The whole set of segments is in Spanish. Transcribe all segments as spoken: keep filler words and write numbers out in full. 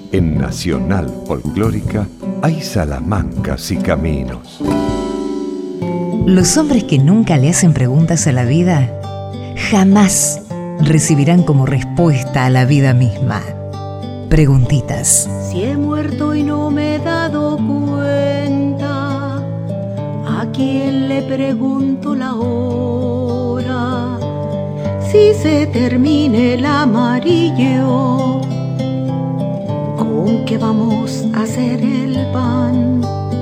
En Nacional Folclórica hay salamancas y caminos. Los hombres que nunca le hacen preguntas a la vida jamás recibirán como respuesta a la vida misma preguntitas. Si he muerto y no me he dado cuenta, ¿a quién le pregunto la hora? Si se termine el amarillo, ¿con qué vamos a hacer el pan?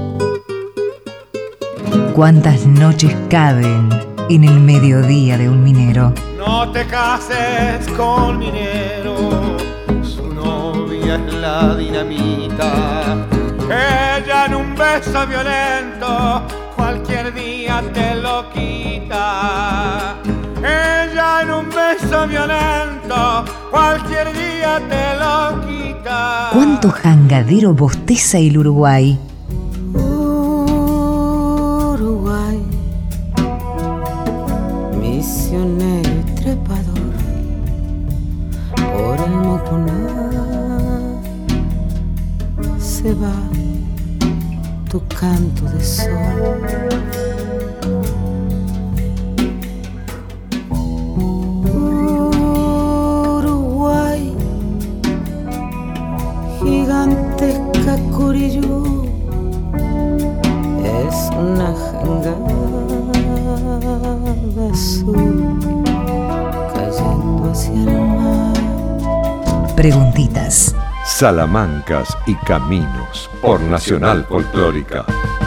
¿Cuántas noches caben en el mediodía de un minero? No te cases con minero, su novia es la dinamita. Ella en un beso violento cualquier día te lo quita. Ella en un beso violento cualquier día te lo quita. ¿Cuánto jangadero bosteza el Uruguay? Uruguay, misionero y trepador, por el Moconá se va tu canto de sol. Uruguay, gigantesca Curiyú, es una jangada azul cayendo hacia el mar. Preguntitas. Salamancas y caminos por Nacional Folclórica.